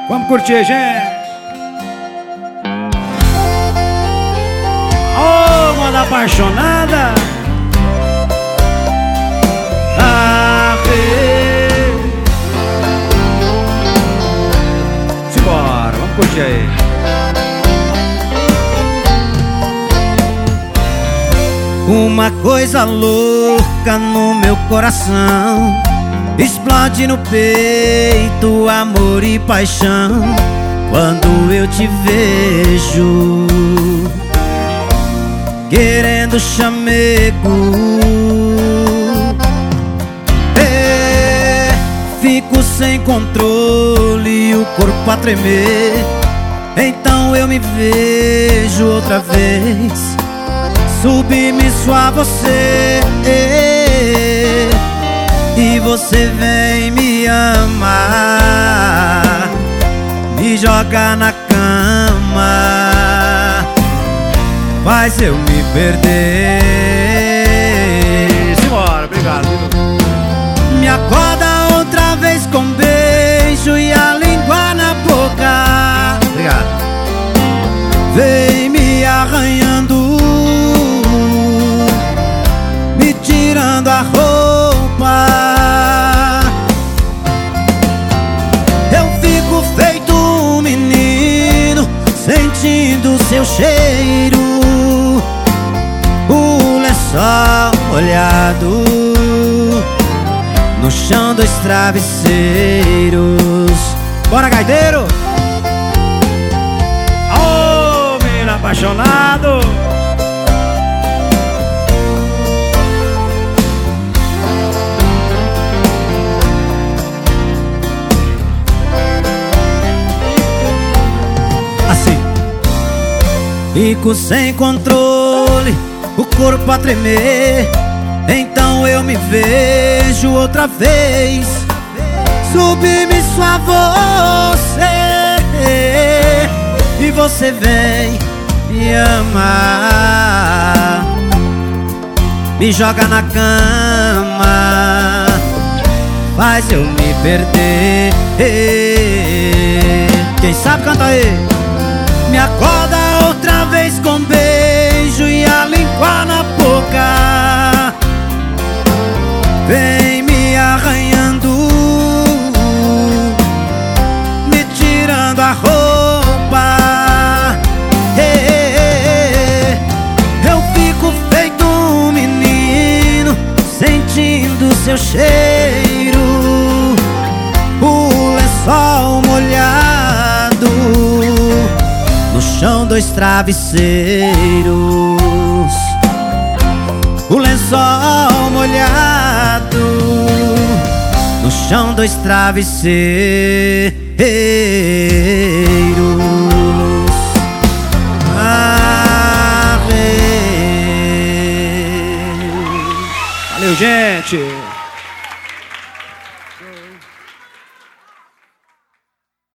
Vamos curtir, gente. Oh, moda apaixonada. Simbora, vamos curtir aí. Uma coisa louca no meu coração, explode no peito amor e paixão quando eu te vejo querendo chamego. Fico sem controle, o corpo a tremer. Então eu me vejo outra vez, submisso a você, e você vem me amar, me joga na cama, faz eu me perder. Simbora, obrigado. Me acorda outra vez com beijo e a língua na boca. Obrigado. Vem me arranhando, me tirando a roupa. Eu fico feito um menino, sentindo seu cheiro, o lençol molhado no chão dos travesseiros. Bora, gaiteiro! Oh, menino apaixonado! Assim. Fico sem controle, o corpo a tremer. Então eu me vejo outra vez, submisso a você, e você vem me amar, me joga na cama, faz eu me perder. Quem sabe canta aí. Me acorda outra vez com beijo e a língua na boca. Vem me arranhando, me tirando a roupa. Eu fico feito um menino, sentindo seu cheiro, o lençol molhado no chão dos travesseiros, o lençol molhado no chão dos travesseiros. Valeu, gente!